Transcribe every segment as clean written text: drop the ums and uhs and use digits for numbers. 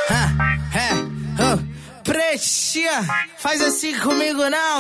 Pretinha, faz assim comigo não,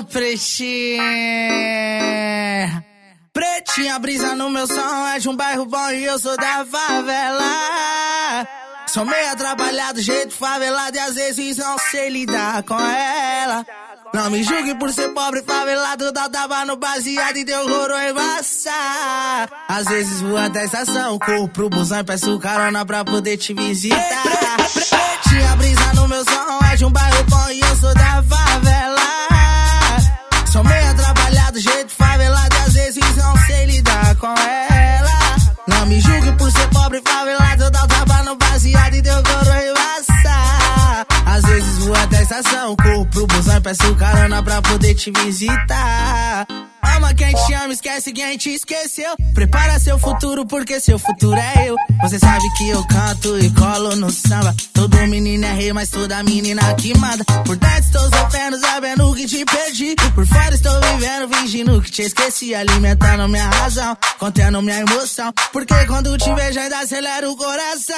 pretinha. Pretinha, brisa no meu som, é de um bairro bom e eu sou da favela. Sou meio atrapalhado, jeito favelado e às vezes não sei lidar com ela. Não me julgue por ser pobre, favelado, dá tava no baseado e deu roro embaçar. Às vezes vou até a estação, corro pro busão e peço carona pra poder te visitar. Pretinha, brisa no meu som, é de um bairro bom e eu sou da favela. Sou meio atrapalhado, jeito favelado e às vezes não sei lidar com ela. Não me julgue por ser pobre, favelado, dá tava no baseado e deu roro embaçar. Às vezes vou até a estação, corro pro busão e peço carona pra poder te visitar. Ama quem te ama, esquece quem te esqueceu. Prepara seu futuro porque seu futuro é eu. Você sabe que eu canto e colo no samba. Todo menino é rei, mas toda menina que manda. Por dentro estou sofrendo, sabendo que te perdi. Por fora estou vivendo, fingindo que te esqueci. Alimentando minha razão, contendo minha emoção. Porque quando te vejo ainda acelera o coração.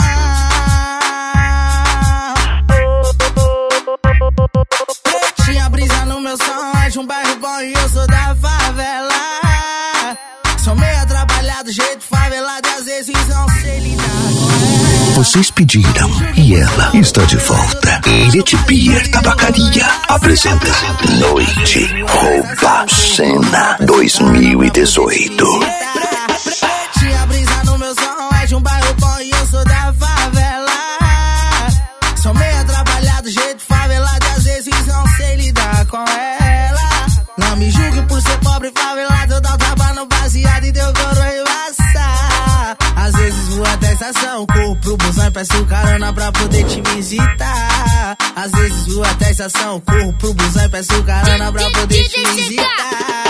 Pretinha, brisa no meu som, é de um bairro bom e eu sou da favela. Sou meio atrapalhado, jeito favelado e às vezes não sei lidar com ela. Vocês pediram e ela está de volta. Elite Beer Tabacaria apresenta Noite Rouba Cena 2018. Pretinha, brisa no meu som, é de um bairro bom e eu sou da favela. Sou meio atrapalhado, jeito favelado e às vezes não sei lidar com ela. Não me julgue por ser pobre, favelado, dá tapa no baseado e deu coro embaçar. Às vezes vou até a estação, corro pro busão e peço carona pra poder te visitar. Às vezes vou até a estação, corro pro busão e peço carona pra poder te visitar.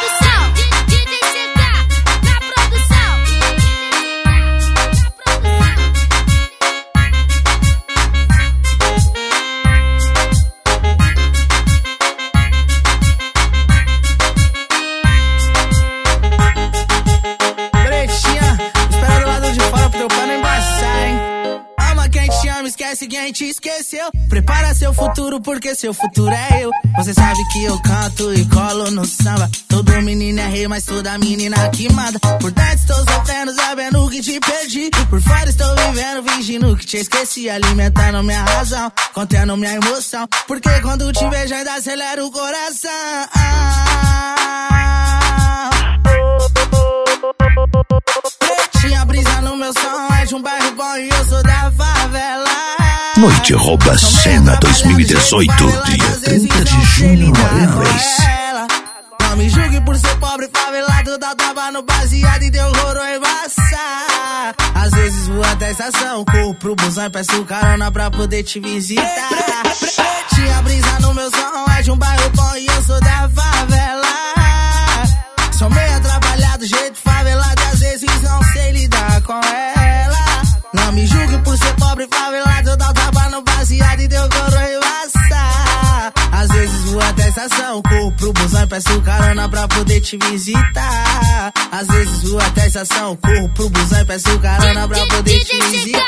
Esquece quem te esqueceu. Prepara seu futuro porque seu futuro é eu. Você sabe que eu canto e colo no samba. Todo menino é rei, mas toda menina que manda. Por dentro estou sofrendo, sabendo que te perdi. Por fora estou vivendo, fingindo que te esqueci. Alimentando minha razão, contendo minha emoção. Porque quando te vejo ainda acelera o coração. Pretinha, brisa no meu som, é de um bairro bom e eu sou da favela. Noite Rouba Cena 2018, dia 30 de junho no Arenas. Não me julgue por ser pobre, favelado, dá tava no baseado e deu roro embaçar. Às vezes vou até a estação, corro pro busão e peço carona pra poder te visitar. Pretinha, brisa no meu som, é de um bairro bom e eu sou da favela. Sou meio atrapalhado, jeito favelado e às vezes não sei lidar com ela. Não me julgue por ser pobre, favelado, dá tapa no baseado e deu coro embaçar. Às vezes vou até a estação, corro pro busão e peço carona pra poder te visitar. Às vezes vou até a estação, corro pro busão e peço carona pra poder te visitar.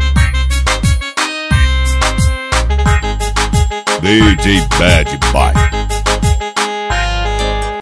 DJ Bad Boy.